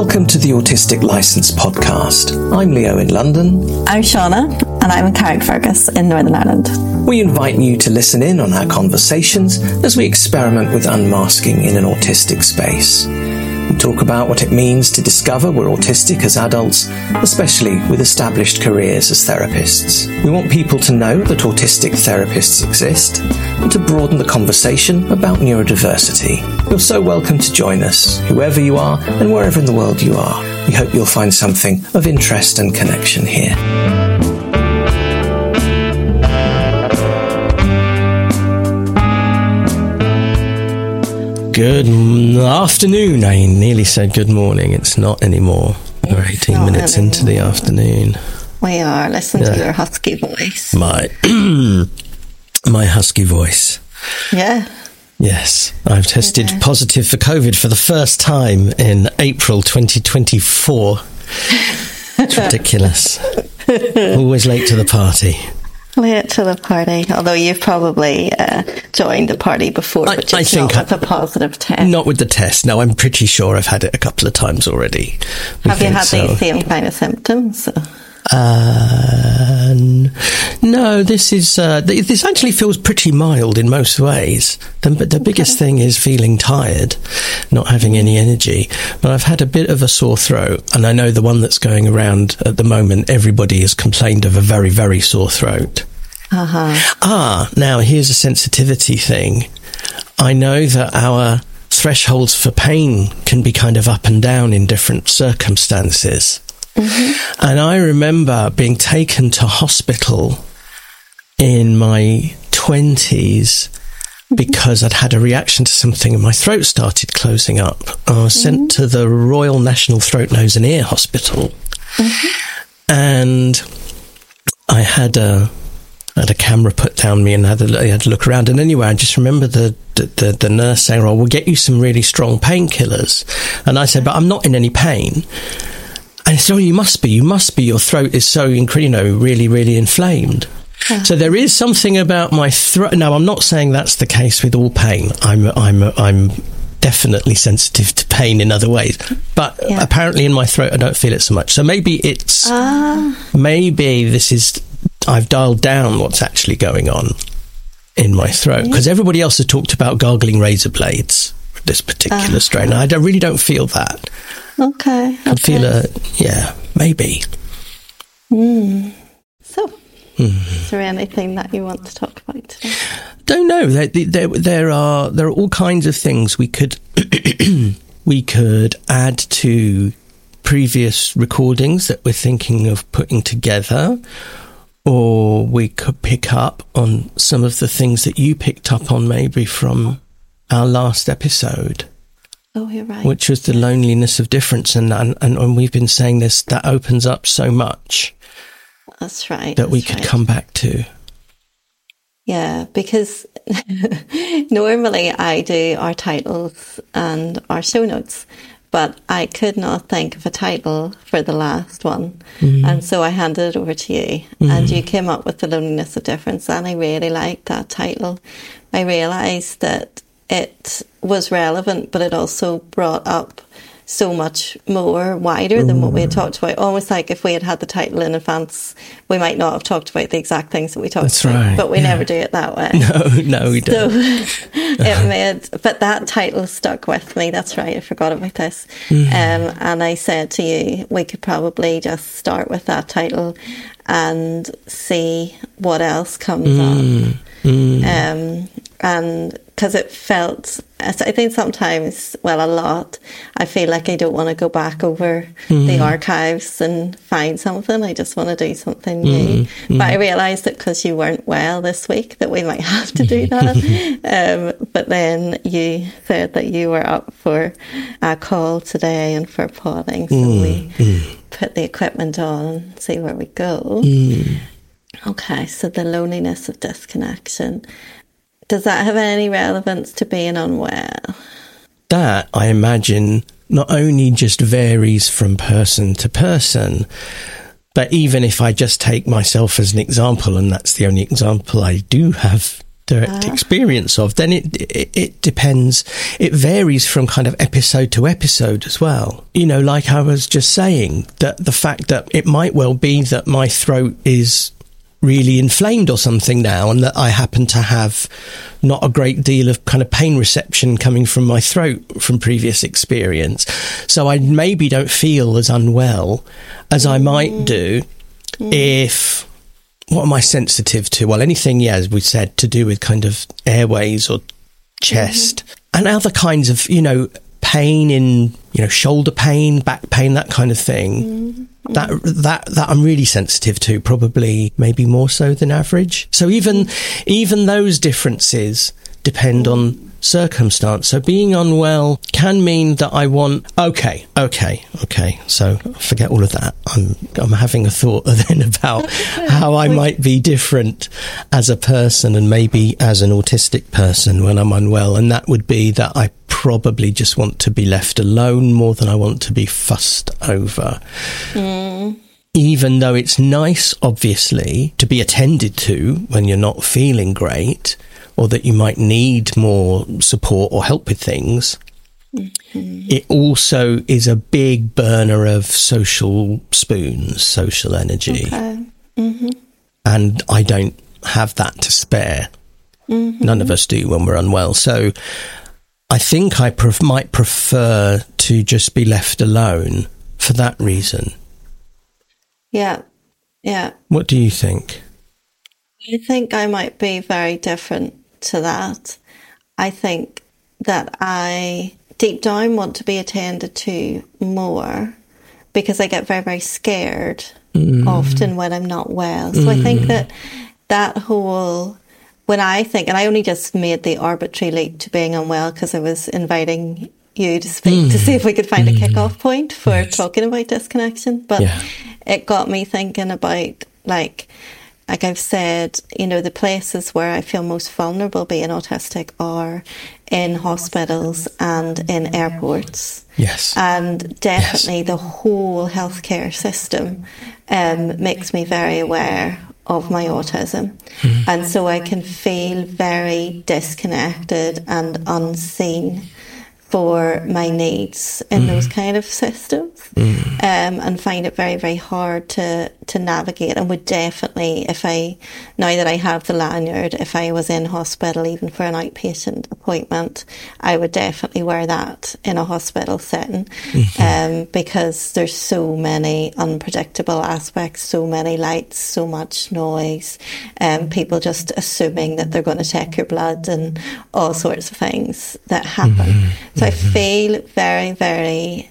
Welcome to the Autistic Licence podcast. I'm Leo in London. I'm Shauna, and I'm in Carrickfergus in Northern Ireland. We invite you to listen in on our conversations as we experiment with unmasking in an autistic space. We talk about what it means to discover we're autistic as adults, especially with established careers as therapists. We want people to know that autistic therapists exist and to broaden the conversation about neurodiversity. You're so welcome to join us, whoever you are and wherever in the world you are. We hope you'll find something of interest and connection here. Good afternoon. I nearly said good morning. It's not anymore. We're 18 minutes into the afternoon. We are. Listen to your husky voice. My husky voice. Yeah. Yes. I've tested positive for COVID for the first time in April 2024. It's ridiculous. Always late to the party. Late to the party, although you've probably joined the party before, but just not with a positive test. Not with the test, no. I'm pretty sure I've had it a couple of times already. Have you had the same kind of symptoms? No, this actually feels pretty mild in most ways. The biggest thing is feeling tired, not having any energy. But I've had a bit of a sore throat, and I know the one that's going around at the moment, everybody has complained of a very, very sore throat. Now here's a sensitivity thing. I know that our thresholds for pain can be kind of up and down in different circumstances. Mm-hmm. And I remember being taken to hospital in my 20s because I'd had a reaction to something and my throat started closing up. I was sent to the Royal National Throat, Nose and Ear Hospital. And I had a camera put down me and I had to look around. And anyway, I just remember the nurse saying, "Oh, we'll get you some really strong painkillers." And I said, "But I'm not in any pain." And so you must be. Your throat is so, really, really inflamed. So there is something about my throat. Now, I'm not saying that's the case with all pain. I'm definitely sensitive to pain in other ways, but apparently in my throat I don't feel it so much. So maybe it's maybe this is I've dialed down what's actually going on in my throat, because everybody else has talked about gargling razor blades with this particular strain. I really don't feel that. Okay. I feel maybe. So, is there anything that you want to talk about today? Don't know. There are all kinds of things we could add to previous recordings that we're thinking of putting together, or we could pick up on some of the things that you picked up on maybe from our last episode. Oh, you're right. Which was the loneliness of difference, and we've been saying this, that opens up so much. That's right. That we could come back to. Yeah, because normally I do our titles and our show notes, but I could not think of a title for the last one. And so I handed it over to you, and you came up with the loneliness of difference, and I really liked that title. I realised that it was relevant, but it also brought up so much more wider than what we had talked about. Almost like if we had had the title in advance, we might not have talked about the exact things that we talked about. Right. But we never do it that way. No, we don't. So but that title stuck with me. That's right. I forgot about this. And I said to you, we could probably just start with that title and see what else comes up. And because it felt, I think sometimes, a lot, I feel like I don't want to go back over the archives and find something. I just want to do something new. But I realised that because you weren't well this week that we might have to do that. But then you said that you were up for a call today and for podding. So we put the equipment on and see where we go. Okay, so the loneliness of disconnection. Does that have any relevance to being unwell? That, I imagine, not only just varies from person to person, but even if I just take myself as an example, and that's the only example I do have experience of, then it depends. It varies from kind of episode to episode as well. You know, like I was just saying, that the fact that it might well be that my throat is really inflamed or something now, and that I happen to have not a great deal of kind of pain reception coming from my throat from previous experience. So I maybe don't feel as unwell as I might do if... What am I sensitive to? Well, anything, as we said, to do with kind of airways or chest and other kinds of, you know, pain in, you know, shoulder pain, back pain, that kind of thing. That I'm really sensitive to, probably maybe more so than average. So even those differences depend on circumstance. So being unwell can mean that I want, okay. So forget all of that. I'm having a thought then about how I might be different as a person and maybe as an autistic person when I'm unwell. And that would be that I probably just want to be left alone more than I want to be fussed over. Even though it's nice, obviously, to be attended to when you're not feeling great, or that you might need more support or help with things, it also is a big burner of social spoons, social energy. And I don't have that to spare. None of us do when we're unwell. So I think I might prefer to just be left alone for that reason. Yeah. What do you think? I think I might be very different to that. I think that I deep down want to be attended to more because I get very, very scared often when I'm not well. So I think that whole, when I think, and I only just made the arbitrary leap to being unwell because I was inviting you to speak to see if we could find a kick-off point for talking about disconnection. But it got me thinking about, like I've said, you know, the places where I feel most vulnerable being autistic are in hospitals and in airports. Yes. And definitely the whole healthcare system makes me very aware of my autism. And so I can feel very disconnected and unseen for my needs in those kind of systems, and find it very, very hard to navigate. And would definitely, now that I have the lanyard, if I was in hospital, even for an outpatient appointment, I would definitely wear that in a hospital setting, because there's so many unpredictable aspects, so many lights, so much noise, people just assuming that they're going to check your blood and all sorts of things that happen. So I feel very, very,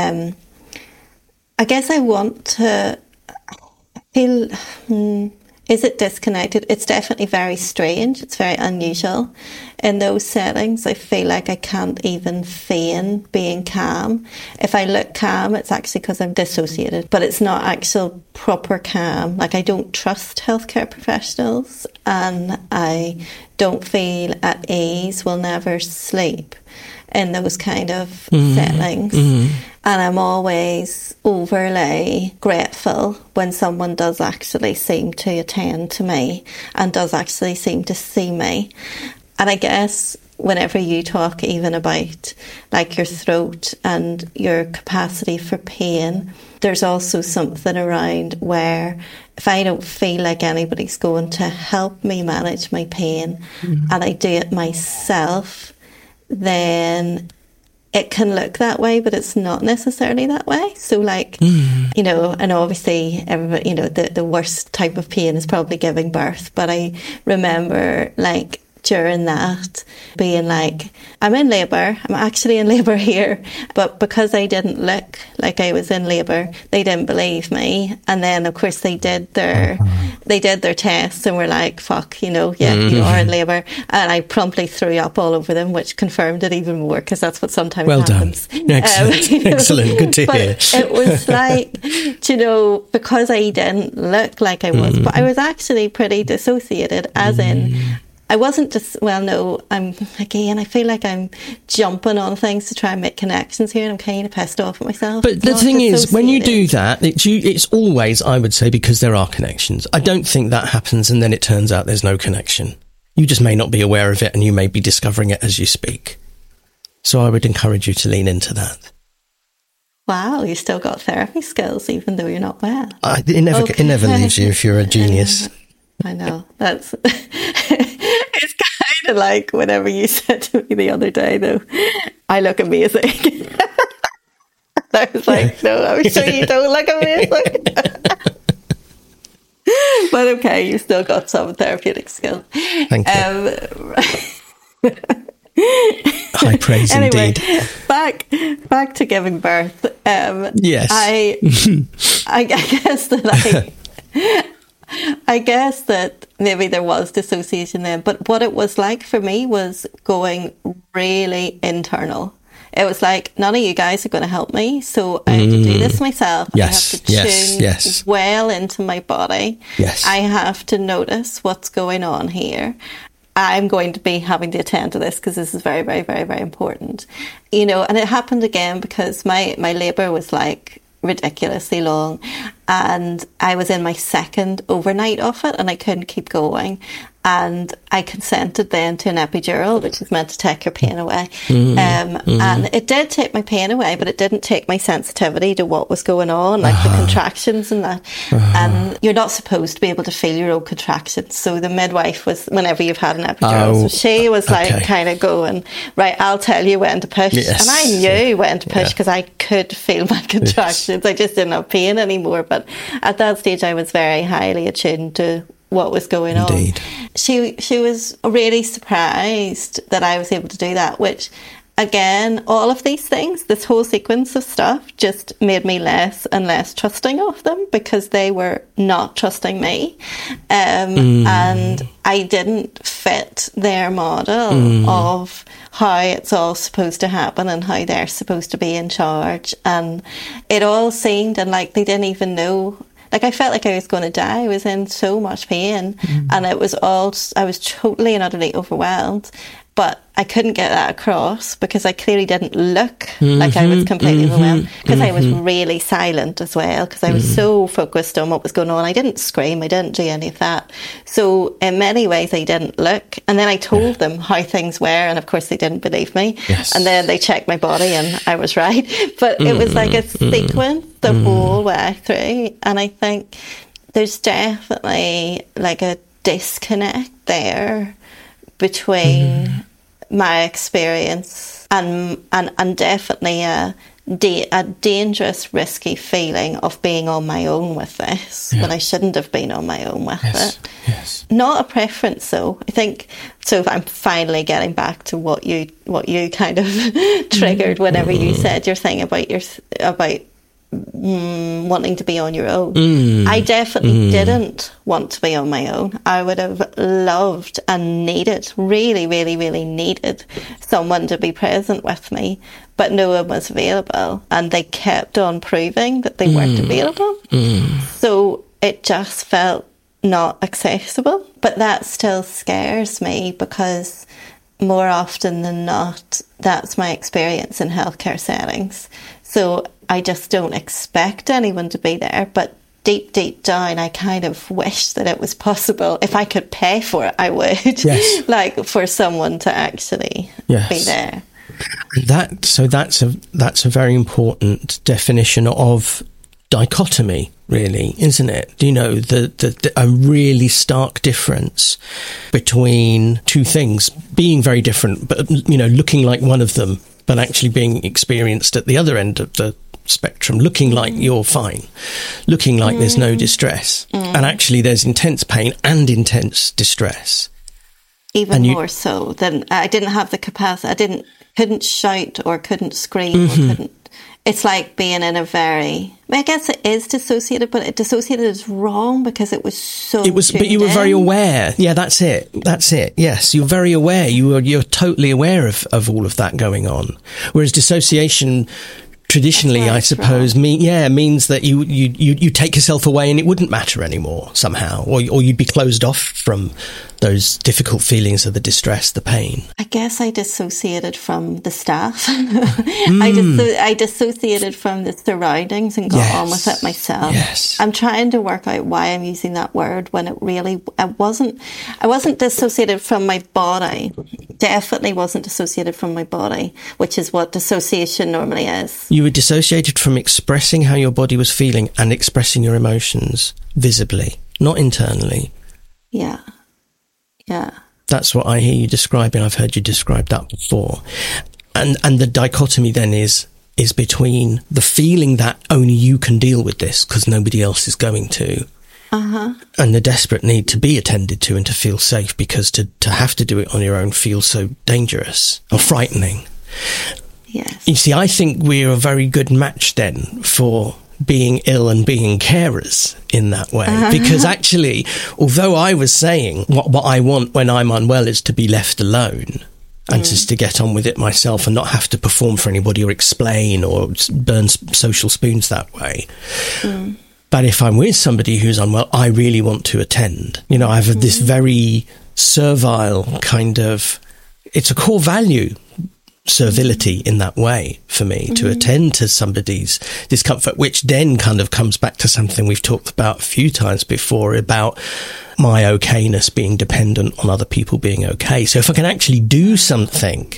I guess I want to feel, is it disconnected? It's definitely very strange. It's very unusual in those settings. I feel like I can't even feign being calm. If I look calm, it's actually because I'm dissociated, but it's not actual proper calm. Like, I don't trust healthcare professionals and I don't feel at ease, will never sleep in those kind of settings. And I'm always overly grateful when someone does actually seem to attend to me and does actually seem to see me. And I guess whenever you talk even about like your throat and your capacity for pain, there's also something around where if I don't feel like anybody's going to help me manage my pain and I do it myself, then it can look that way, but it's not necessarily that way. So like, you know, and obviously everybody, you know, the worst type of pain is probably giving birth. But I remember like during that being like, I'm in labour, I'm actually in labour here, but because I didn't look like I was in labour, they didn't believe me. And then of course they did their tests and were like, fuck, you know, yeah, you are in labour. And I promptly threw up all over them, which confirmed it even more, because that's what sometimes happens. Well done. Excellent. You know? Excellent. Good to hear. It was like, you know, because I didn't look like I was, but I was actually pretty dissociated, as in, I wasn't just, well, no, I feel like I'm jumping on things to try and make connections here, and I'm kind of pissed off at myself. But the thing is, when you do that, it's always, I would say, because there are connections. I don't think that happens and then it turns out there's no connection. You just may not be aware of it, and you may be discovering it as you speak. So I would encourage you to lean into that. Wow, you still got therapy skills even though you're not well. It never leaves you if you're a genius. I know. That's it's kind of like whatever you said to me the other day, though. I look amazing. I was like, no, I'm sure you don't look amazing. But okay, you still got some therapeutic skills. Thank you. High praise anyway, indeed. Back to giving birth. Yes. I guess that maybe there was dissociation then, but what it was like for me was going really internal. It was like, none of you guys are going to help me, so I have to do this myself. Yes, I have to tune well into my body. Yes. I have to notice what's going on here. I'm going to be having to attend to this because this is very, very, very, very important. You know, and it happened again because my labour was like ridiculously long, and I was in my second overnight of it and I couldn't keep going, and I consented then to an epidural, which is meant to take your pain away. And it did take my pain away, but it didn't take my sensitivity to what was going on, like the contractions and that. And you're not supposed to be able to feel your own contractions. So the midwife was, whenever you've had an epidural, so she was like kind of going, right, I'll tell you when to push. Yes. And I knew when to push because I could feel my contractions. I just didn't have pain anymore. But at that stage, I was very highly attuned to what was going on. She was really surprised that I was able to do that, which again, all of these things, this whole sequence of stuff just made me less and less trusting of them because they were not trusting me. And I didn't fit their model of how it's all supposed to happen and how they're supposed to be in charge. And it all seemed, and like they didn't even know. Like I felt like I was going to die. I was in so much pain, and it was all. I was totally and utterly overwhelmed, but I couldn't get that across because I clearly didn't look like I was completely overwhelmed because I was really silent as well because I was so focused on what was going on. I didn't scream. I didn't do any of that. So in many ways, I didn't look. And then I told them how things were, and of course they didn't believe me. Yes. And then they checked my body, and I was right. But it was like a sequence the whole way through, and I think there's definitely like a disconnect there between my experience and definitely a dangerous, risky feeling of being on my own with this when I shouldn't have been on my own with it. Yes. Not a preference, though. I think so. If I'm finally getting back to what you kind of triggered whenever you said your thing about wanting to be on your own. I definitely didn't want to be on my own. I would have loved and needed, really, really, really needed someone to be present with me, but no one was available, and they kept on proving that they weren't available. So it just felt not accessible. But that still scares me because more often than not, that's my experience in healthcare settings. So I just don't expect anyone to be there. But deep, deep down, I kind of wish that it was possible. If I could pay for it, I would. Yes. Like for someone to actually be there. That's a very important definition of dichotomy, really, isn't it? You know, the a really stark difference between two things being very different, but, you know, looking like one of them, but actually being experienced at the other end of the spectrum, looking like you're fine, looking like there's no distress, and actually there's intense pain and intense distress. Even more so than I didn't have the capacity. Couldn't shout or couldn't scream or couldn't. It's like being in a very. I guess it is dissociated, but dissociated is wrong because it was so. It was, but you were very aware. Yeah, that's it. Yes, you're very aware. You're totally aware of all of that going on. Whereas dissociation traditionally, I suppose, means that you take yourself away and it wouldn't matter anymore somehow, or you'd be closed off from those difficult feelings of the distress, the pain. I guess I dissociated from the staff. I dissociated from the surroundings and got on with it myself. Yes. I'm trying to work out why I'm using that word when it really, I wasn't dissociated from my body. Definitely wasn't dissociated from my body, which is what dissociation normally is. You were dissociated from expressing how your body was feeling and expressing your emotions visibly, not internally. Yeah. Yeah. That's what I hear you describing. I've heard you describe that before. And the dichotomy then is between the feeling that only you can deal with this because nobody else is going to, and the desperate need to be attended to and to feel safe, because to have to do it on your own feels so dangerous or frightening. Yes. You see, I think we're a very good match then for being ill and being carers in that way, because actually, although I was saying what I want when I'm unwell is to be left alone and just to get on with it myself and not have to perform for anybody or explain or burn social spoons that way. But if I'm with somebody who's unwell, I really want to attend. You know, I have this very servile kind of, it's a core value, servility in that way for me, to attend to somebody's discomfort, which then kind of comes back to something we've talked about a few times before about my okayness being dependent on other people being okay. So if I can actually do something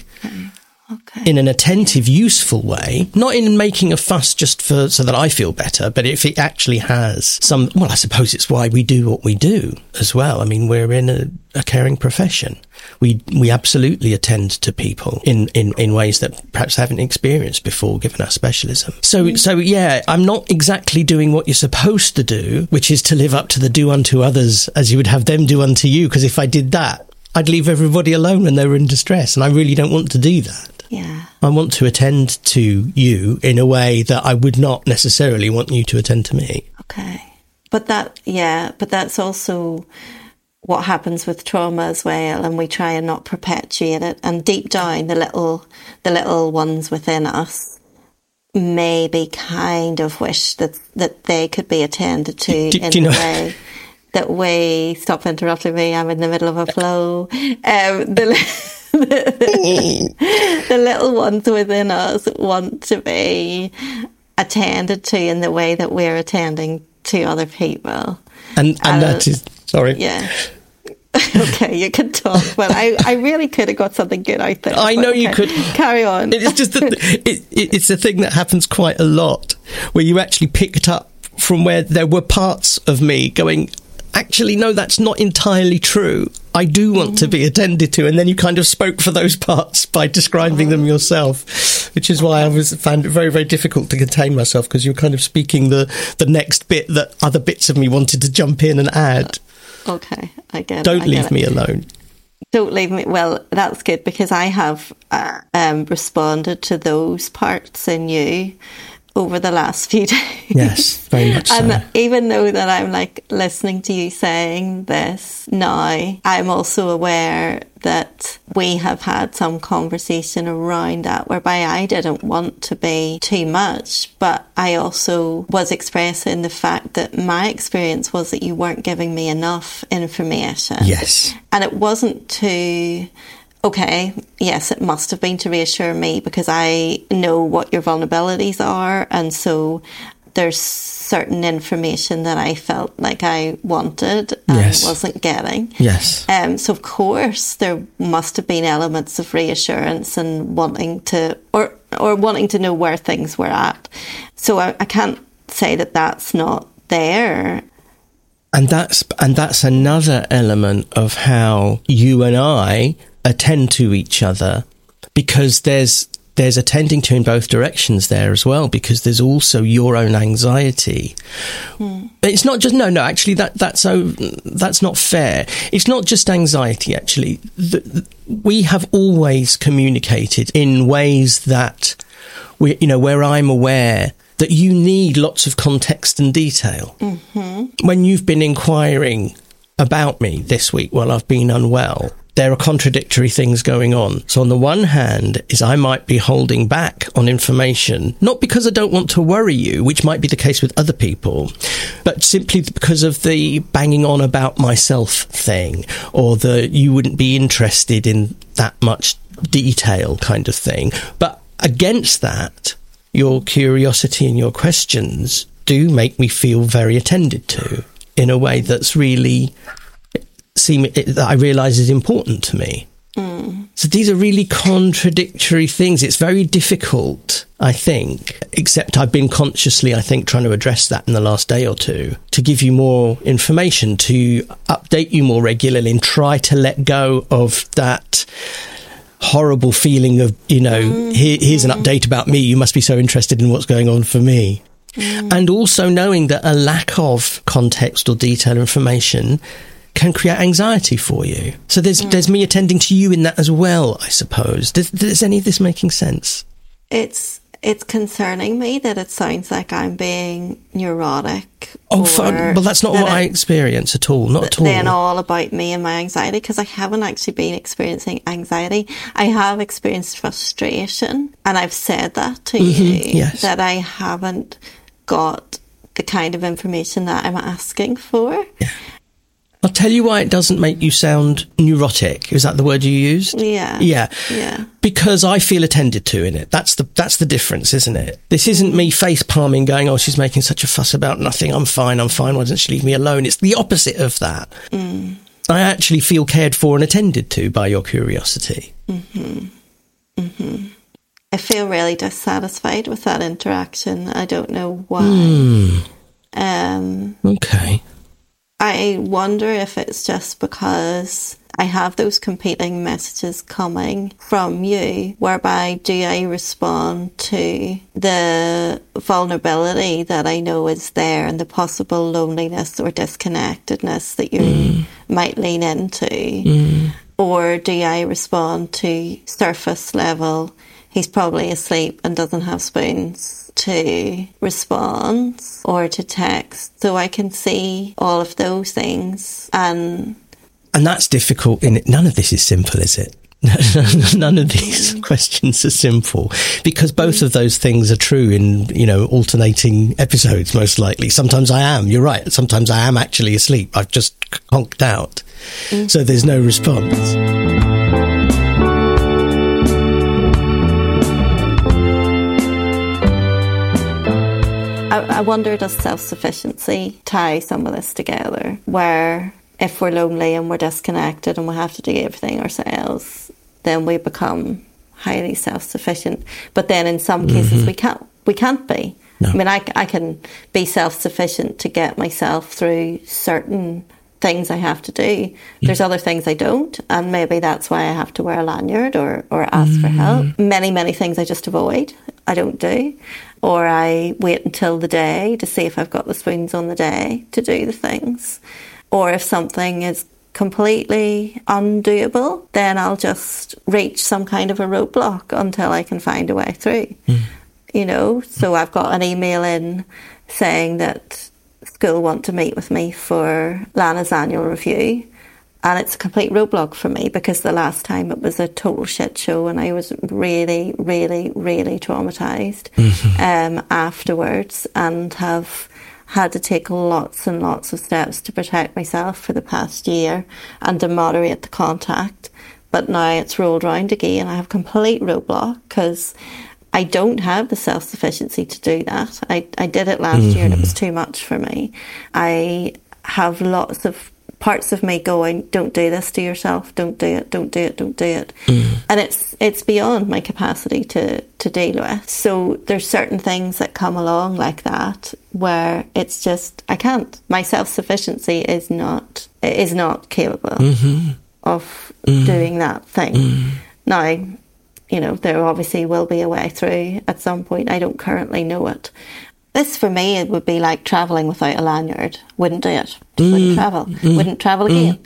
in an attentive, useful way, not in making a fuss just so that I feel better, but if it actually has some, well, I suppose it's why we do what we do as well. I mean, we're in a caring profession. We absolutely attend to people in ways that perhaps haven't experienced before, given our specialism. So yeah, I'm not exactly doing what you're supposed to do, which is to live up to the do unto others as you would have them do unto you. Because if I did that, I'd leave everybody alone when they were in distress. And I really don't want to do that. Yeah. I want to attend to you in a way that I would not necessarily want you to attend to me. Okay. But that's also what happens with trauma as well, and we try and not perpetuate it. And deep down, the little ones within us maybe kind of wish that they could be attended to in the way that we... Stop interrupting me, I'm in the middle of a flow. The little ones within us want to be attended to in the way that we're attending to other people. And that is... Sorry. Yeah. Okay, you can talk, but I really could have got something good out there. I know you could. Carry on. It's just that it's a thing that happens quite a lot, where you actually picked up from where there were parts of me going, actually, no, that's not entirely true. I do want to be attended to. And then you kind of spoke for those parts by describing them yourself, which is why I found it very, very difficult to contain myself, because you're kind of speaking the next bit that other bits of me wanted to jump in and add. Okay, I get it. Don't leave me alone. Don't leave me. Well, that's good, because I have responded to those parts in you over the last few days. Yes, very much so. And even though that I'm like listening to you saying this now, I'm also aware that we have had some conversation around that, whereby I didn't want to be too much, but I also was expressing the fact that my experience was that you weren't giving me enough information. Yes. And it wasn't to... Okay, yes, it must have been to reassure me, because I know what your vulnerabilities are, and so there's certain information that I felt like I wanted and wasn't getting. Yes. So of course there must have been elements of reassurance and wanting to, or wanting to know where things were at. So I can't say that that's not there. And that's another element of how you and I attend to each other, because there's attending to in both directions there as well, because there's also your own anxiety. It's not just actually that's not fair. It's not just anxiety. Actually, we have always communicated in ways that where I'm aware that you need lots of context and detail. When you've been inquiring about me this week while I've been unwell, there are contradictory things going on. So on the one hand is I might be holding back on information, not because I don't want to worry you, which might be the case with other people, but simply because of the banging on about myself thing, or the you wouldn't be interested in that much detail kind of thing. But against that, your curiosity and your questions do make me feel very attended to in a way that's really that I realise is important to me. So these are really contradictory things. It's very difficult, I think, except I've been consciously, I think, trying to address that in the last day or two, to give you more information, to update you more regularly and try to let go of that horrible feeling of, here's an update about me. You must be so interested in what's going on for me. And also knowing that a lack of context or detailed information can create anxiety for you. So there's me attending to you in that as well, I suppose. Does any of this making sense? It's concerning me that it sounds like I'm being neurotic. Oh, well, that's not what I experience at all. Not at all. Then all about me and my anxiety, because I haven't actually been experiencing anxiety. I have experienced frustration, and I've said that to you, yes. that I haven't got the kind of information that I'm asking for. Yeah. I'll tell you why it doesn't make you sound neurotic. Is that the word you used? Yeah. Yeah. Because I feel attended to in it. That's the difference, isn't it? This isn't me face palming going, oh, she's making such a fuss about nothing. I'm fine. Why doesn't she leave me alone? It's the opposite of that. I actually feel cared for and attended to by your curiosity. I feel really dissatisfied with that interaction. I don't know why. Okay. I wonder if it's just because I have those competing messages coming from you, whereby do I respond to the vulnerability that I know is there and the possible loneliness or disconnectedness that you might lean into? Or do I respond to surface level, he's probably asleep and doesn't have spoons, to respond or to text? So I can see all of those things. And that's difficult. None of this is simple, is it? None of these questions are simple, because both of those things are true in, alternating episodes, most likely. Sometimes I am, you're right. Sometimes I am actually asleep. I've just conked out. So there's no response. I wonder, does self-sufficiency tie some of this together, where if we're lonely and we're disconnected and we have to do everything ourselves, then we become highly self-sufficient. But then in some cases we can't be. No. I mean, I can be self-sufficient to get myself through certain things I have to do. There's other things I don't, and maybe that's why I have to wear a lanyard or ask for help. Many things I just avoid. I don't do. Or I wait until the day to see if I've got the spoons on the day to do the things. Or if something is completely undoable, then I'll just reach some kind of a roadblock until I can find a way through. So I've got an email in saying that school want to meet with me for Lana's annual review, and it's a complete roadblock for me because the last time it was a total shit show and I was really, really, really traumatised afterwards, and have had to take lots and lots of steps to protect myself for the past year and to moderate the contact. But now it's rolled round again. I have complete roadblock because I don't have the self-sufficiency to do that. I did it last year and it was too much for me. I have lots of parts of me going, don't do this to yourself, don't do it, don't do it, don't do it. And it's beyond my capacity to deal with. So there's certain things that come along like that where it's just, I can't. My self-sufficiency is not capable of doing that thing. Now, there obviously will be a way through at some point. I don't currently know it. This, for me, it would be like travelling without a lanyard. Wouldn't do it. Just wouldn't travel. Wouldn't travel again.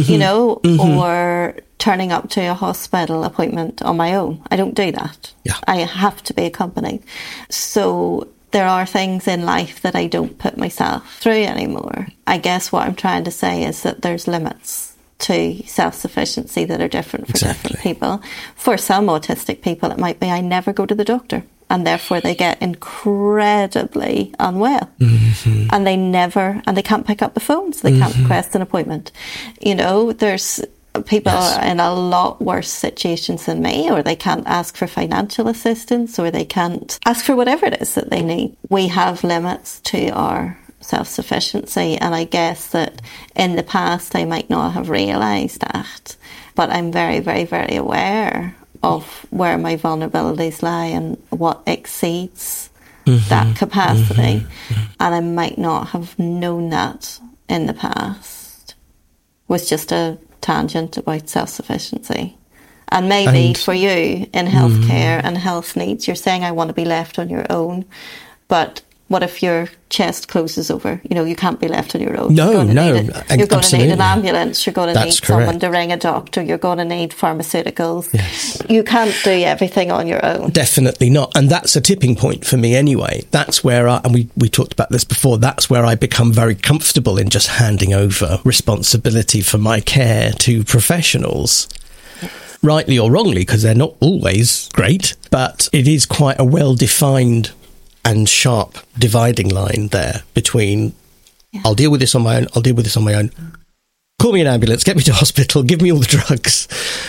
Or turning up to a hospital appointment on my own. I don't do that. Yeah. I have to be accompanied. So there are things in life that I don't put myself through anymore. I guess what I'm trying to say is that there's limits. to self-sufficiency that are different for different people. For some autistic people, it might be, I never go to the doctor, and therefore they get incredibly unwell. And they can't pick up the phone, so they can't request an appointment. You know, there's people are in a lot worse situations than me, or they can't ask for financial assistance, or they can't ask for whatever it is that they need. We have limits to our self-sufficiency, and I guess that in the past I might not have realised that, but I'm very, very, very aware of where my vulnerabilities lie and what exceeds that capacity, and I might not have known that in the past. It was just a tangent about self-sufficiency. And maybe for you in healthcare and health needs, you're saying I want to be left on your own, but what if your chest closes over? You know, you can't be left on your own. No. You're going to need an ambulance. You're going to need someone to ring a doctor. You're going to need pharmaceuticals. Yes. You can't do everything on your own. Definitely not. And that's a tipping point for me anyway. That's where we talked about this before, that's where I become very comfortable in just handing over responsibility for my care to professionals. Rightly or wrongly, because they're not always great, but it is quite a well-defined and sharp dividing line there between I'll deal with this on my own, I'll deal with this on my own. Call me an ambulance, get me to hospital, give me all the drugs,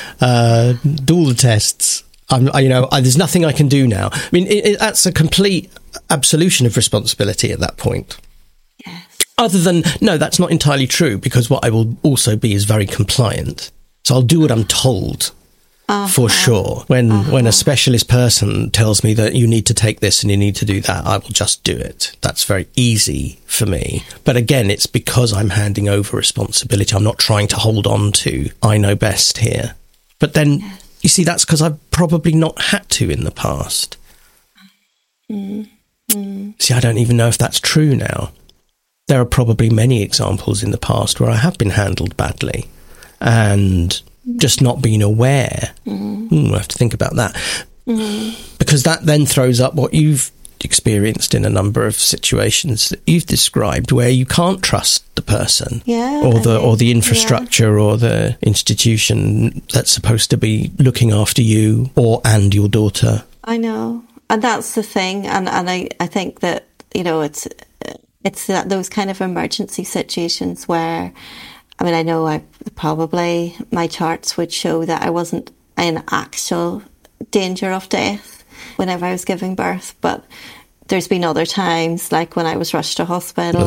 do all the tests. There's nothing I can do now. I mean, that's a complete absolution of responsibility at that point. Yes. Other than, no, that's not entirely true, because what I will also be is very compliant. So I'll do what I'm told. For sure. When a specialist person tells me that you need to take this and you need to do that, I will just do it. That's very easy for me. But again, it's because I'm handing over responsibility. I'm not trying to hold on to, I know best here. But then, you see, that's because I've probably not had to in the past. See, I don't even know if that's true now. There are probably many examples in the past where I have been handled badly and just not being aware. I have to think about that. Because that then throws up what you've experienced in a number of situations that you've described, where you can't trust the person or the infrastructure or the institution that's supposed to be looking after you and your daughter. I know. And that's the thing. And I think that, you know, it's those kind of emergency situations where, I mean, I know my charts would show that I wasn't in actual danger of death whenever I was giving birth, but there's been other times, like when I was rushed to hospital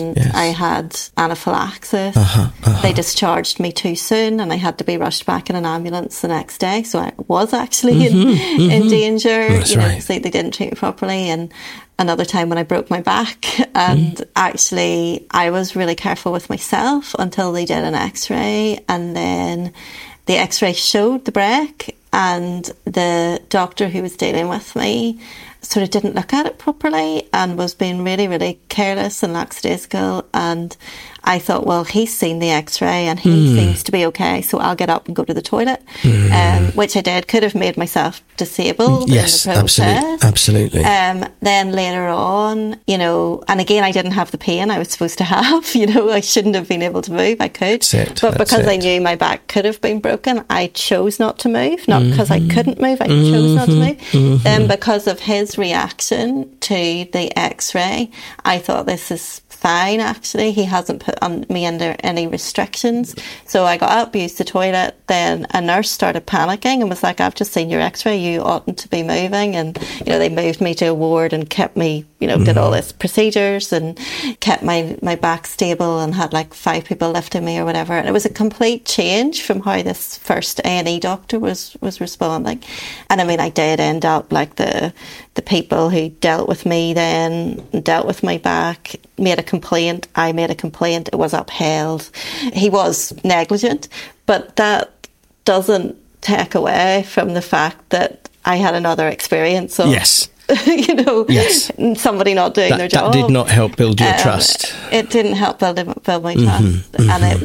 I had anaphylaxis. They discharged me too soon and I had to be rushed back in an ambulance the next day. So I was actually in danger. That's right. So they didn't treat me properly. And another time when I broke my back, and actually I was really careful with myself until they did an x-ray, and then the x-ray showed the break, and the doctor who was dealing with me sort of didn't look at it properly and was being really, really careless and lackadaisical. And I thought, well, he's seen the x-ray and he seems to be okay, so I'll get up and go to the toilet, which I did. Could have made myself disabled in the process. Absolutely. Then later on, you know, and again, I didn't have the pain I was supposed to have. You know, I shouldn't have been able to move. I could. But because I knew my back could have been broken, I chose not to move. Not because I couldn't move, I chose not to move. Then because of his reaction to the x-ray, I thought, this is fine, actually. He hasn't put me under any restrictions. So I got up, used the toilet, then a nurse started panicking and was like, I've just seen your x-ray, you oughtn't to be moving. And, you know, they moved me to a ward and kept me, you know, did all this procedures and kept my back stable and had like 5 people lifting me or whatever. And it was a complete change from how this first A&E doctor was responding. And I mean, I did end up like the people who dealt with me then, dealt with my back, made a complaint. I made a complaint. It was upheld. He was negligent, but that doesn't take away from the fact that I had another experience of, you know, somebody not doing their job. That did not help build your trust. It didn't help build my trust. And it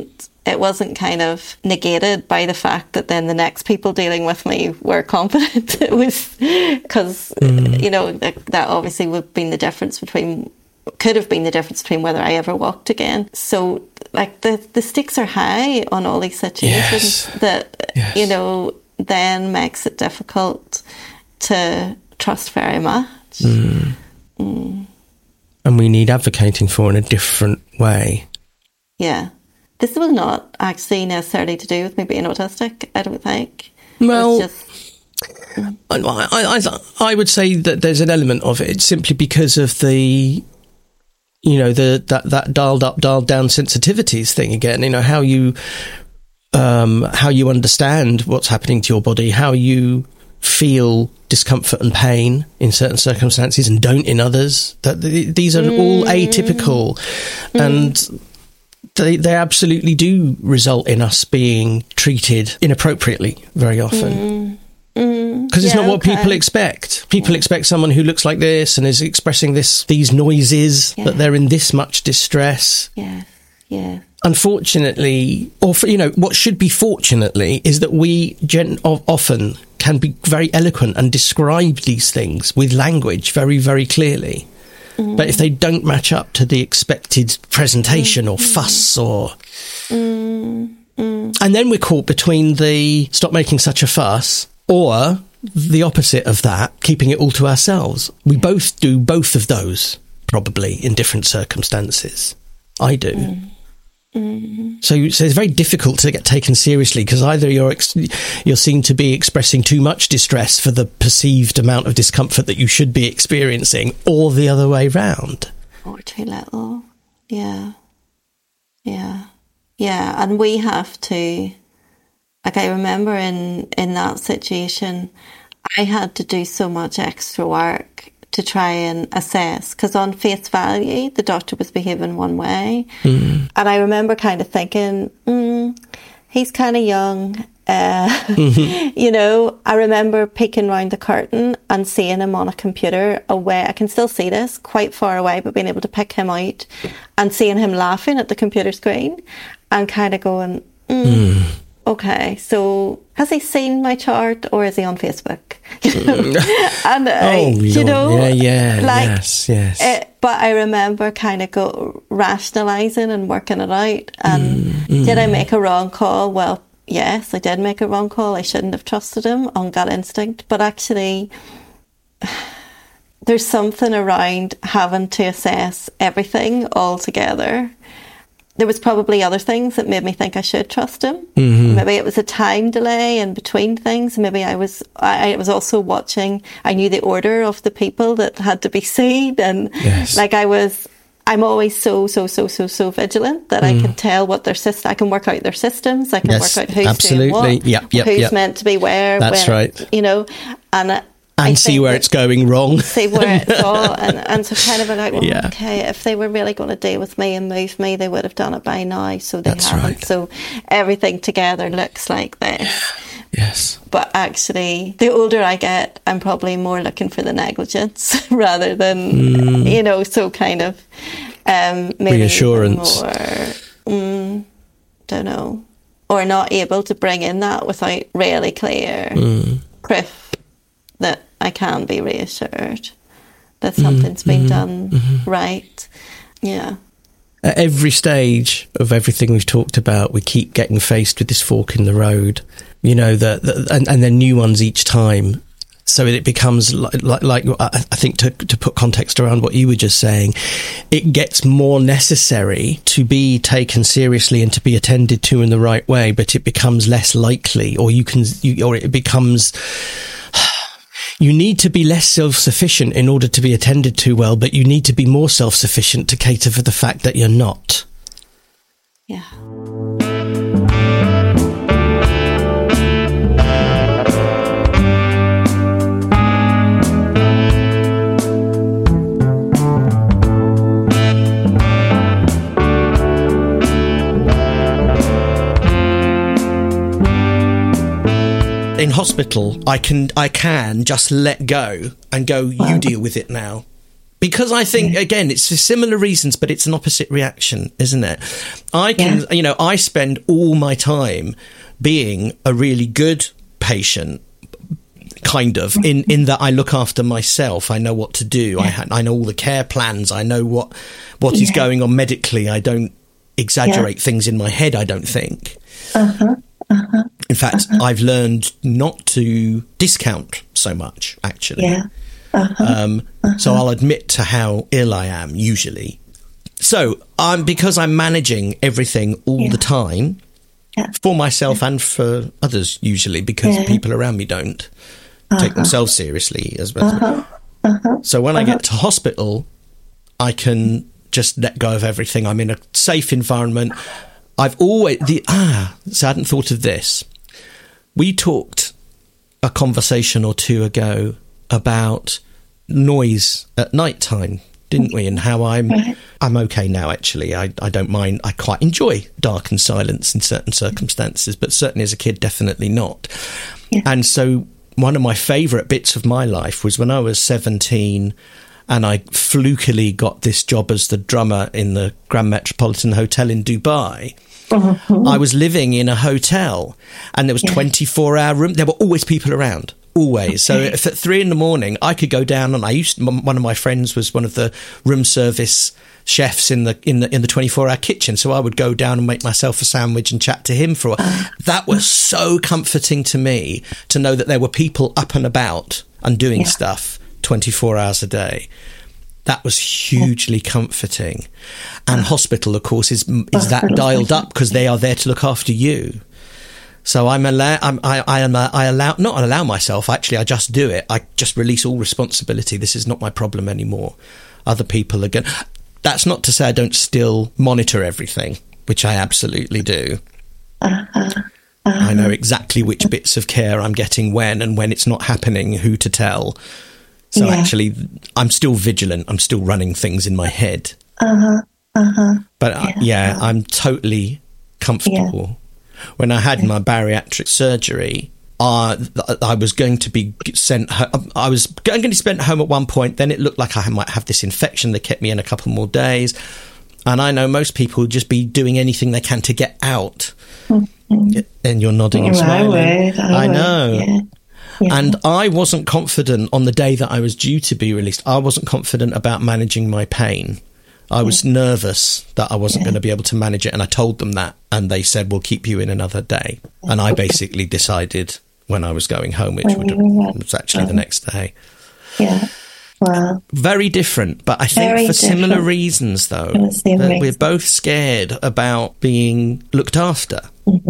wasn't kind of negated by the fact that then the next people dealing with me were competent. It was because, you know, that obviously could have been the difference between whether I ever walked again. So like the stakes are high on all these situations that, you know, then makes it difficult to trust very much. And we need advocating for in a different way. Yeah. This was not actually necessarily to do with me being autistic, I don't think. Well, just, I would say that there's an element of it simply because of the, you know, that dialed up, dialed down sensitivities thing again. You know, how you understand what's happening to your body, how you feel discomfort and pain in certain circumstances and don't in others. That these are all atypical, and they absolutely do result in us being treated inappropriately very often. Because it's not what people expect. People expect someone who looks like this and is expressing these noises, that they're in this much distress. Yeah. Unfortunately, or you know, what should be fortunately, is that we often can be very eloquent and describe these things with language very, very clearly. But if they don't match up to the expected presentation or fuss or... And then we're caught between the stop making such a fuss or the opposite of that, keeping it all to ourselves. We both do both of those, probably, in different circumstances. I do. So it's very difficult to get taken seriously, because either you're seen to be expressing too much distress for the perceived amount of discomfort that you should be experiencing, or the other way round. Or too little. Yeah. And we have to, like, I remember in that situation, I had to do so much extra work to try and assess, because on face value the doctor was behaving one way, and I remember kind of thinking, he's kind of young, you know. I remember peeking round the curtain and seeing him on a computer away, I can still see this, quite far away, but being able to pick him out and seeing him laughing at the computer screen and kind of going, okay, so has he seen my chart or is he on Facebook? You know? And you know, like, yes. But I remember kind of rationalising and working it out. And did I make a wrong call? Well, yes, I did make a wrong call. I shouldn't have trusted him on gut instinct. But actually, there's something around having to assess everything all together. There was probably other things that made me think I should trust him. Maybe it was a time delay in between things. Maybe I was also watching. I knew the order of the people that had to be seen, and like I'm always so vigilant that I can tell what their system. I can work out their systems. I can work out who's doing what, who's meant to be where. That's right. You know, and see where it's going wrong. See where it's all. And so kind of like, well, okay, if they were really going to deal with me and move me, they would have done it by now. So they haven't. Right. So everything together looks like this. Yes. But actually, the older I get, I'm probably more looking for the negligence rather than, you know, so kind of maybe reassurance. Or, don't know. Or not able to bring in that without really clear proof that I can be reassured that something's been done right. Yeah. At every stage of everything we've talked about, we keep getting faced with this fork in the road, you know, and then new ones each time. So it becomes like I think to put context around what you were just saying, it gets more necessary to be taken seriously and to be attended to in the right way, but it becomes less likely, or it becomes... You need to be less self-sufficient in order to be attended to well, but you need to be more self-sufficient to cater for the fact that you're not. Yeah. In hospital, I can just let go and go, you deal with it now. Because I think, again, it's for similar reasons, but it's an opposite reaction, isn't it? I spend all my time being a really good patient, kind of, in that I look after myself. I know what to do. I know all the care plans. I know what is going on medically. I don't exaggerate things in my head, I don't think. In fact, I've learned not to discount so much, actually. So I'll admit to how ill I am, usually. So because I'm managing everything all the time, for myself and for others, usually, because people around me don't take themselves seriously as well. So when I get to hospital, I can just let go of everything. I'm in a safe environment. I've always... so I hadn't thought of this. We talked a conversation or two ago about noise at night time, didn't we? And how I'm okay now, actually. I don't mind. I quite enjoy dark and silence in certain circumstances, but certainly as a kid, definitely not. And so one of my favourite bits of my life was when I was 17 and I flukily got this job as the drummer in the Grand Metropolitan Hotel in Dubai. I was living in a hotel and there was 24-hour room. There were always people around. Always. So if at 3 a.m, I could go down, and one of my friends was one of the room service chefs in the 24-hour kitchen. So I would go down and make myself a sandwich and chat to him for a while. That was so comforting to me to know that there were people up and about and doing stuff 24 hours a day. That was hugely comforting. And hospital, of course, is that dialed up because they are there to look after you. So I allow myself, actually, I just do it. I just release all responsibility. This is not my problem anymore. Other people are going... That's not to say I don't still monitor everything, which I absolutely do. I know exactly which bits of care I'm getting when, and when it's not happening, who to tell. So actually, I'm still vigilant. I'm still running things in my head. But I'm totally comfortable. When I had my bariatric surgery, I was going to be sent home. I was going to be sent home at one point. Then it looked like I might have this infection. They kept me in a couple more days. And I know most people would just be doing anything they can to get out. And you're nodding and smiling. I know. And I wasn't confident on the day that I was due to be released. I wasn't confident about managing my pain. I was nervous that I wasn't going to be able to manage it, and I told them that, and they said, we'll keep you in another day. And I basically decided when I was going home, which was actually the next day. Wow. Very different, but I think for similar reasons, though. We're both scared about being looked after.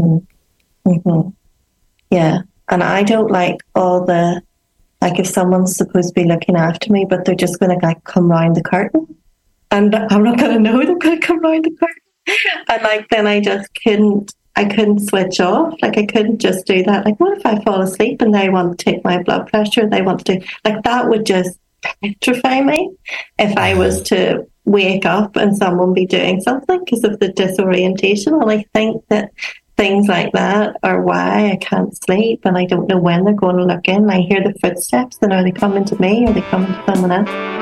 Yeah, and I don't like all the... Like if someone's supposed to be looking after me, but they're just going to come round the curtain. And I'm not going to know they're going to come round the curtain. And then I just couldn't switch off. I couldn't just do that. What if I fall asleep and they want to take my blood pressure? They want to do... that would just petrify me if I was to wake up and someone be doing something because of the disorientation. And I think that things like that are why I can't sleep, and I don't know when they're going to look in. I hear the footsteps, and are they coming to me or are they coming to someone else?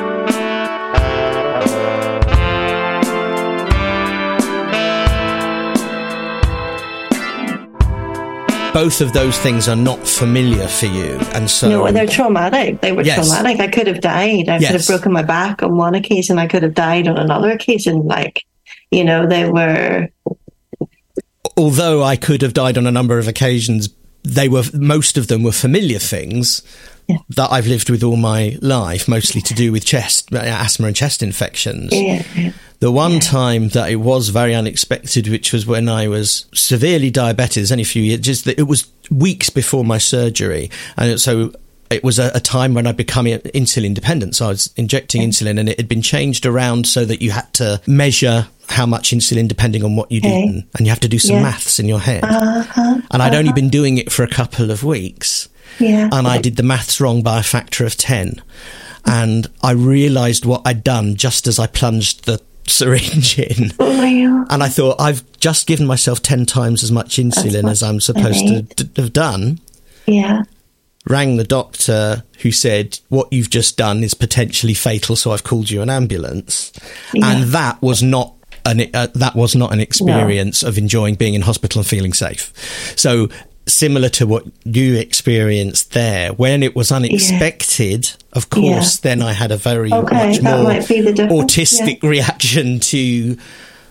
Both of those things are not familiar for you, and so... No, they're traumatic. They were traumatic. I could have died. I could have broken my back on one occasion. I could have died on another occasion. They were... Although I could have died on a number of occasions, most of them were familiar things that I've lived with all my life, mostly to do with asthma and chest infections. The one time that it was very unexpected, which was when I was severely diabetic, there's only a few years, just that it was weeks before my surgery. And so it was a time when I'd become insulin dependent. So I was injecting insulin, and it had been changed around so that you had to measure how much insulin depending on what you'd eaten. And you have to do some maths in your head. And I'd only been doing it for a couple of weeks. And I did the maths wrong by a factor of 10. And I realised what I'd done just as I plunged the syringe in. And I thought, I've just given myself 10 times as much insulin as I'm supposed to have done. Rang the doctor, who said, what you've just done is potentially fatal, so I've called you an ambulance. And that was not an experience of enjoying being in hospital and feeling safe. So similar to what you experienced there, when it was unexpected, of course, then I had a very much more autistic reaction to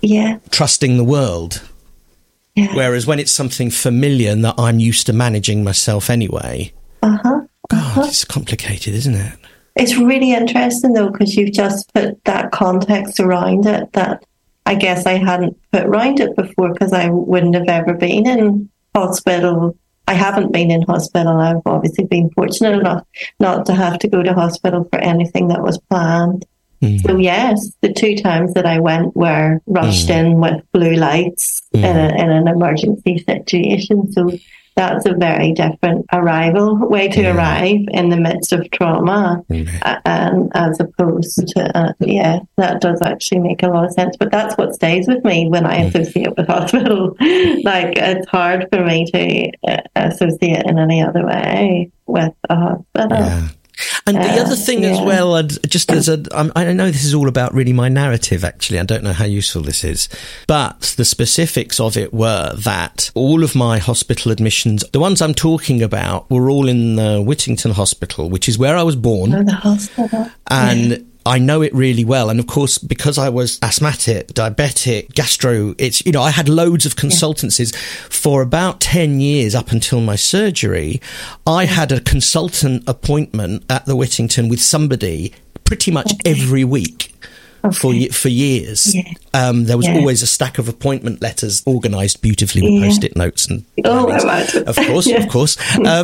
trusting the world. Yeah. Whereas when it's something familiar and that I'm used to managing myself anyway, God, it's complicated, isn't it? It's really interesting, though, because you've just put that context around it that I guess I hadn't put around it before, because I wouldn't have ever been in hospital. I haven't been in hospital. I've obviously been fortunate enough not to have to go to hospital for anything that was planned. So yes, the 2 times that I went were rushed in with blue lights in an emergency situation. So that's a very different way to arrive in the midst of trauma, and as opposed to that does actually make a lot of sense. But that's what stays with me when I associate with hospital. Like, it's hard for me to associate in any other way with a hospital. Yeah. And the other thing as well, just as I know this is all about really my narrative, actually. I don't know how useful this is. But the specifics of it were that all of my hospital admissions, the ones I'm talking about, were all in the Whittington Hospital, which is where I was born. Oh, the hospital. And I know it really well. And of course, because I was asthmatic, diabetic, I had loads of consultancies for about 10 years up until my surgery. I had a consultant appointment at the Whittington with somebody pretty much every week. For years. There was always a stack of appointment letters organised beautifully with Post-it notes and of course.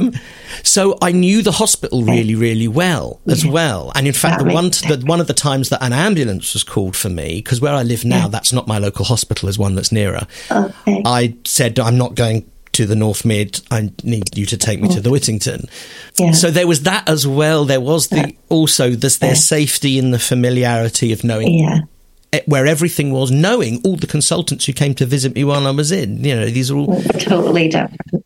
So I knew the hospital really, really well as well. And in fact, one of the times that an ambulance was called for me, because where I live now, that's not my local hospital, is one that's nearer. I said, I'm not going to the North Mid, I need you to take me to the Whittington. So there was that as well. There was their safety in the familiarity of knowing where everything was, knowing all the consultants who came to visit me while I was in. These are all totally different.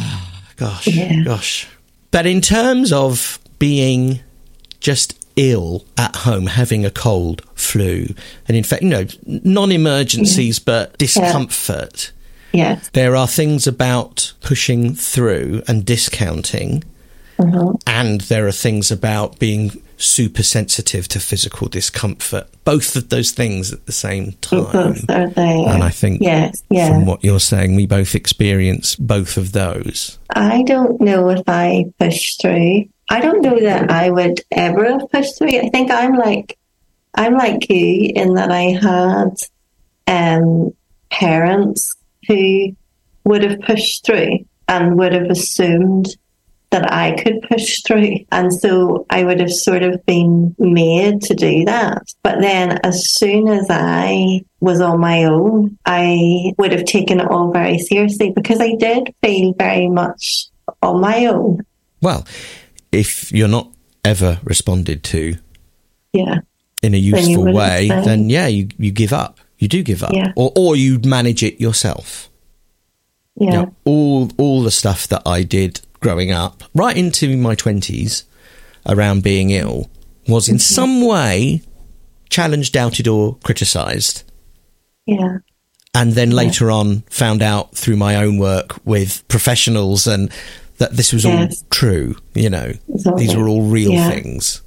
Gosh. But in terms of being just ill at home, having a cold, flu, and in fact, non-emergencies, but discomfort. Yes. There are things about pushing through and discounting, and there are things about being super sensitive to physical discomfort. Both of those things at the same time. Both are there. And I think from what you're saying, we both experience both of those. I don't know if I pushed through. I don't know that I would ever have pushed through. I think I'm like you in that I had parents who would have pushed through and would have assumed that I could push through. And so I would have sort of been made to do that. But then as soon as I was on my own, I would have taken it all very seriously, because I did feel very much on my own. Well, if you're not ever responded to in a useful way, then you give up. You do give up, or you manage it yourself. All the stuff that I did growing up, right into my 20s, around being ill, was in some way challenged, doubted, or criticised. And then later on, found out through my own work with professionals, and that this was all true. These were all real things.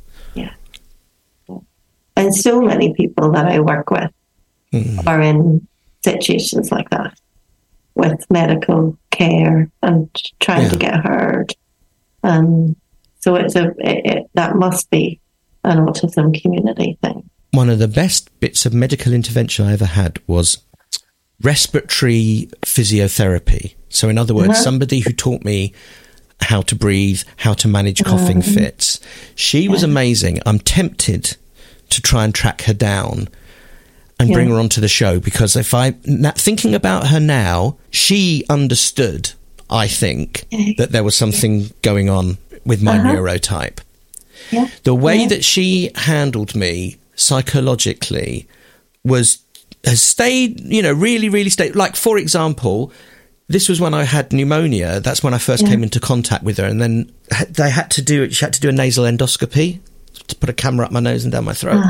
And so many people that I work with are in situations like that, with medical care and trying to get heard. So that must be an autism community thing. One of the best bits of medical intervention I ever had was respiratory physiotherapy. So in other words, somebody who taught me how to breathe, how to manage coughing fits. She was amazing. I'm tempted to try and track her down and bring her onto the show, because thinking about her now, she understood, I think, that there was something going on with my neurotype. The way that she handled me psychologically has stayed, really, really stayed. Like, for example, this was when I had pneumonia. That's when I first came into contact with her, and then she had to do a nasal endoscopy to put a camera up my nose and down my throat.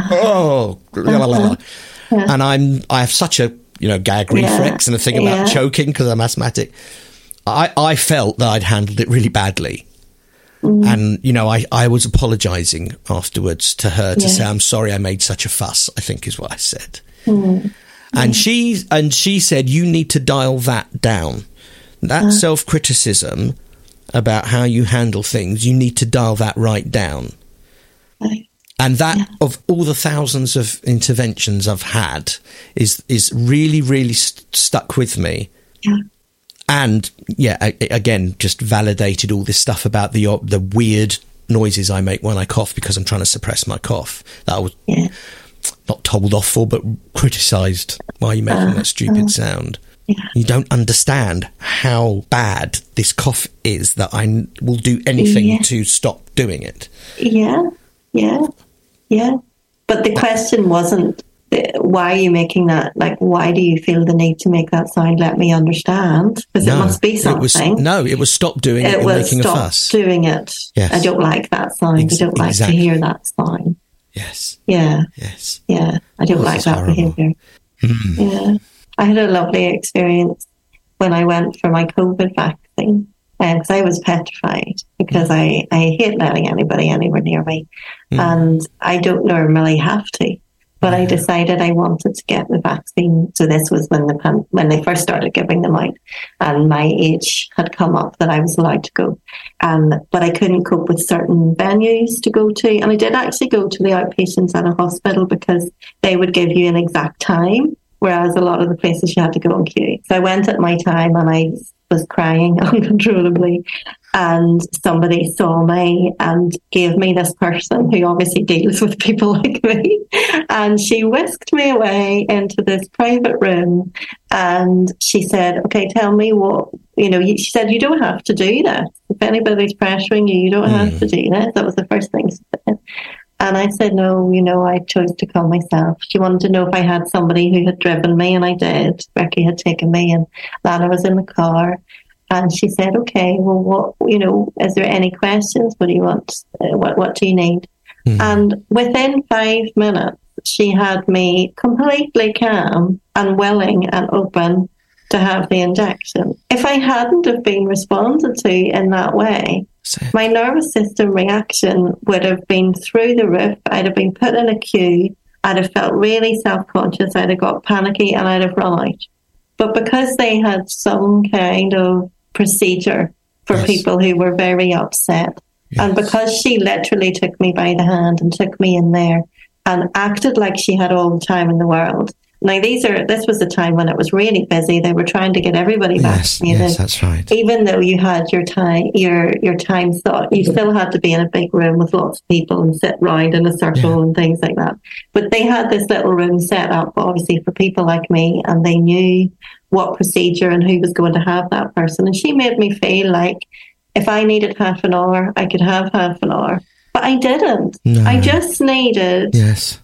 And I have such a gag reflex and a thing about choking because I'm asthmatic. I felt that I'd handled it really badly. And, I was apologising afterwards to her to say, I'm sorry I made such a fuss, I think is what I said. And she said, you need to dial that down. That self-criticism about how you handle things, you need to dial that right down. Right. And that, of all the thousands of interventions I've had, is really, really stuck with me. Yeah. And again, just validated all this stuff about the weird noises I make when I cough because I'm trying to suppress my cough. That I was not told off for, but criticised. Why are you making that stupid sound? Yeah. You don't understand how bad this cough is that I will do anything to stop doing it. Yeah. But the question wasn't, why are you making that? Like, why do you feel the need to make that sound? Let me understand. Because it must be something. It was stop doing it and making a fuss. Doing it. Yes. I don't like that sound. I don't like to hear that sound. Yes. Yeah. Yes. Yeah. I don't like that behaviour. Yeah. I had a lovely experience when I went for my COVID vaccine. Because I was petrified because I hate letting anybody anywhere near me. And I don't normally have to. But I decided I wanted to get the vaccine. So this was when they first started giving them out, and my age had come up that I was allowed to go. But I couldn't cope with certain venues to go to. And I did actually go to the outpatients at a hospital because they would give you an exact time, whereas a lot of the places you had to go on queue. So I went at my time and I was crying uncontrollably, and somebody saw me and gave me this person who obviously deals with people like me, and she whisked me away into this private room, and she said, okay, tell me what, she said, you don't have to do this. If anybody's pressuring you, you don't have to do this. That was the first thing she said. And I said, no, I chose to come myself. She wanted to know if I had somebody who had driven me, and I did. Becky had taken me, and Lana was in the car. And she said, okay, well, what, is there any questions? What do you want? What do you need? And within 5 minutes, she had me completely calm and willing and open to have the injection. If I hadn't have been responded to in that way, my nervous system reaction would have been through the roof. I'd have been put in a queue. I'd have felt really self-conscious. I'd have got panicky and I'd have run out. But because they had some kind of procedure for people who were very upset, and because she literally took me by the hand and took me in there and acted like she had all the time in the world. Now, this was a time when it was really busy. They were trying to get everybody vaccinated. Yes, that's right. Even though you had your time slot, you still had to be in a big room with lots of people and sit round in a circle and things like that. But they had this little room set up, obviously, for people like me, and they knew what procedure and who was going to have that person. And she made me feel like if I needed half an hour, I could have half an hour. But I didn't. No. I just needed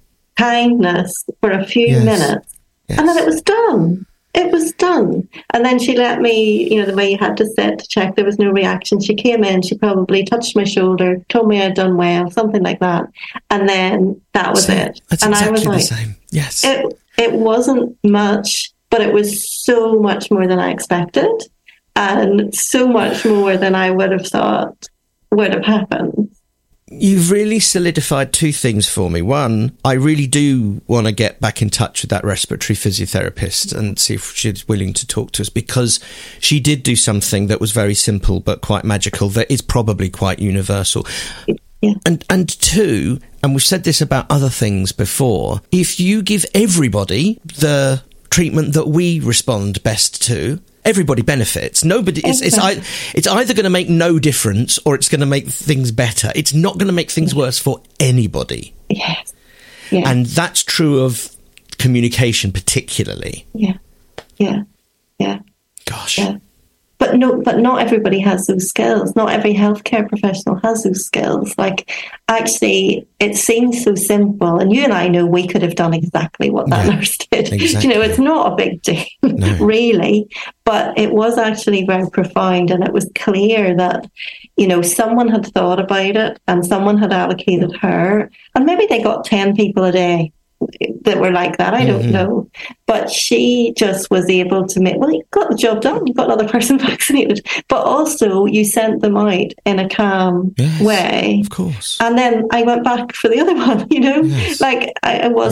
kindness for a few minutes. And then it was done. It was done. And then she let me, the way you had to sit to check there was no reaction. She came in, she probably touched my shoulder, told me I'd done well, something like that. And then that was it. That's and exactly I was like, the same. Yes. It wasn't much, but it was so much more than I expected, and so much more than I would have thought would have happened. You've really solidified two things for me. One, I really do want to get back in touch with that respiratory physiotherapist and see if she's willing to talk to us, because she did do something that was very simple but quite magical that is probably quite universal. Yeah. And two, and we've said this about other things before, if you give everybody the treatment that we respond best to, everybody benefits. Nobody. It's either going to make no difference or it's going to make things better. It's not going to make things worse for anybody. Yes. Yeah. And that's true of communication, particularly. Yeah. Gosh. Yeah. But not everybody has those skills. Not every healthcare professional has those skills. Like, actually, it seems so simple. And you and I know we could have done exactly what that nurse did. Exactly. It's not a big deal, really. But it was actually very profound. And it was clear that, someone had thought about it and someone had allocated her. And maybe they got 10 people a day that were like that. I don't know. But she just was able to you got the job done. You got another person vaccinated. But also you sent them out in a calm way. Of course. And then I went back for the other one, Like I wasn't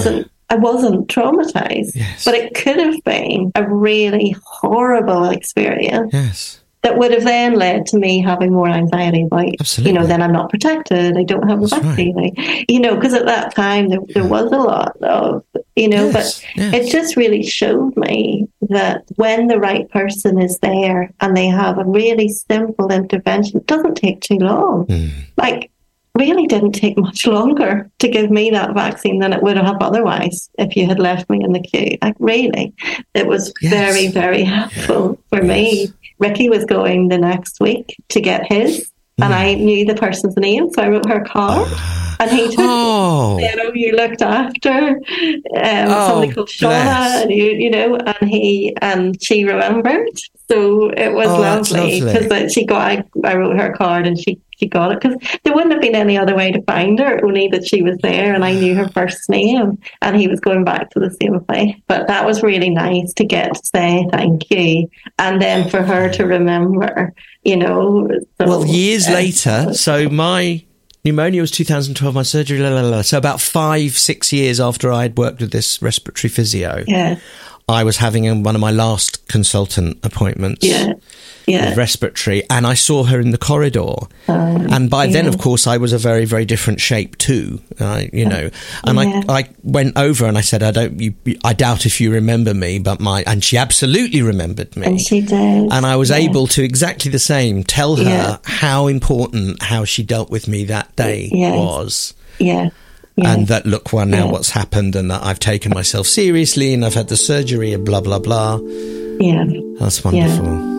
I wasn't traumatized, yes. but it could have been a really horrible experience. Yes. That would have then led to me having more anxiety about, Absolutely. then I'm not protected, I don't have a vaccine, right. Because at that time there was a lot of, yes, but yes. it just really showed me that when the right person is there and they have a really simple intervention, it doesn't take too long. Like, really didn't take much longer to give me that vaccine than it would have otherwise if you had left me in the queue. Like, really, it was very, very helpful for me. Ricky was going the next week to get his, and I knew the person's name, so I wrote her a card. And he took, you looked after somebody called Shauna, and and she remembered. So it was lovely because I wrote her a card and she got it, because there wouldn't have been any other way to find her, only that she was there and I knew her first name and he was going back to the same place. But that was really nice to get to say thank you, and then for her to remember, So, years later, so my pneumonia was 2012, my surgery, so about 5-6 years after I'd worked with this respiratory physio, I was having one of my last consultant appointments with respiratory, and I saw her in the corridor. And by then, of course, I was a very, very different shape too, and I went over and I said, I doubt if you remember me, and she absolutely remembered me. And she did. And I was able to exactly the same tell her how important how she dealt with me that day was. Yeah. And that, look, now what's happened, and that I've taken myself seriously and I've had the surgery and blah, blah, blah. Yeah. That's wonderful. Yeah.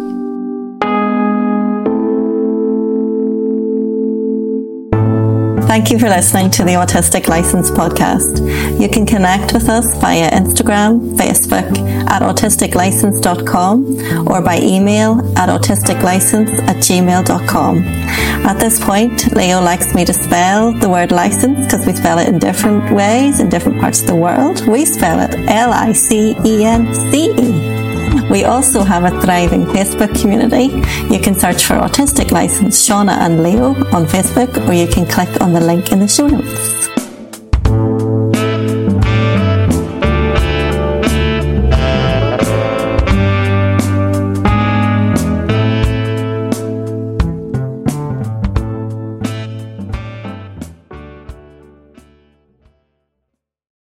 Thank you for listening to the Autistic License podcast. You can connect with us via Instagram, Facebook at autisticlicense.com or by email at autisticlicense@gmail.com. At this point, Leo likes me to spell the word license because we spell it in different ways in different parts of the world. We spell it LICENCE. We also have a thriving Facebook community. You can search for Autistic License Shauna and Leo on Facebook, or you can click on the link in the show notes.